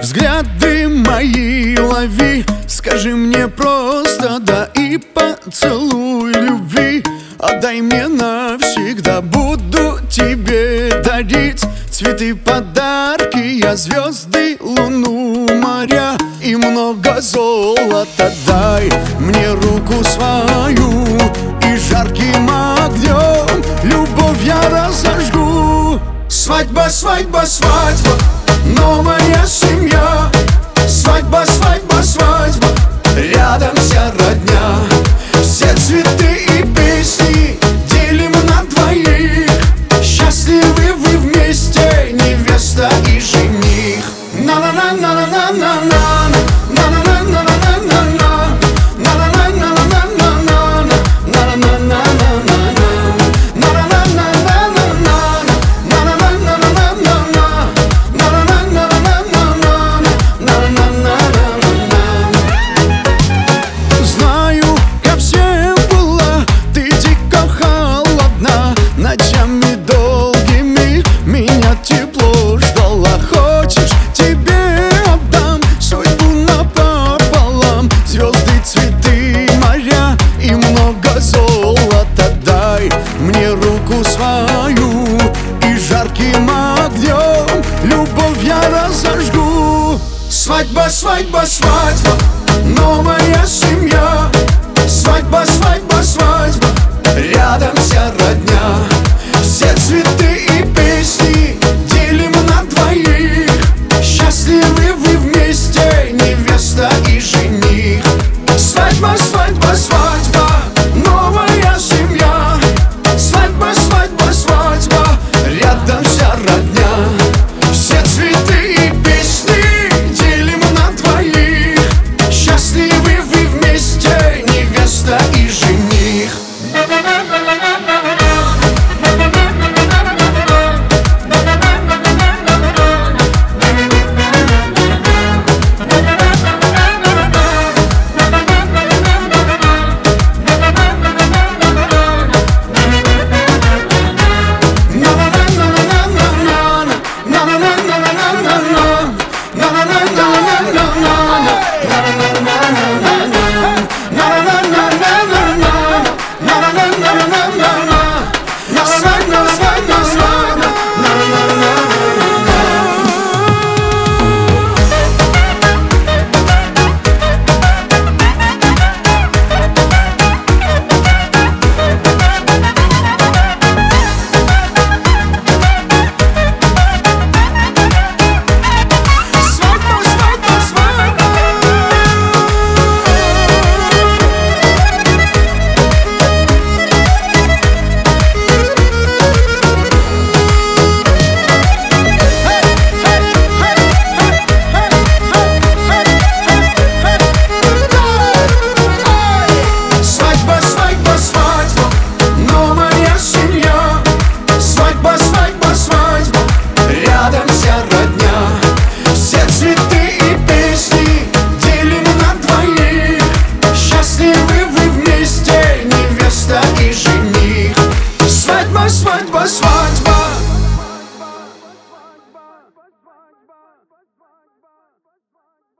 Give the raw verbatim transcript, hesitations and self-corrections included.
Взгляды мои лови, скажи мне просто да и поцелуй любви. Отдай мне навсегда, буду тебе дарить цветы, подарки, я звезды, луну, моря и много золота. Дай мне руку свою, и жарким огнем любовь я разожгу. Свадьба, свадьба, свадьба, новая семья. Свадьба, свадьба, свадьба, рядом вся родня. Все цветы и песни делим на двоих. Счастливы вы вместе, невеста и жених. На-на-на-на-на-на-на, на-на-на-на-на-на-на, на-на-на-на-на-на-на, на-на-на-на-на-на-на-на-на-на-на-на-на-на-на-на-на. Знаю, ко всем была ты дико холодна, ночами долгими меня тепло ждала. Хочешь, тебе отдам судьбу напополам, звезды, цветы, моря и много золота. Дай мне руку свою, и жарким огнем любовь я разожгу. Свадьба, свадьба, свадьба, новая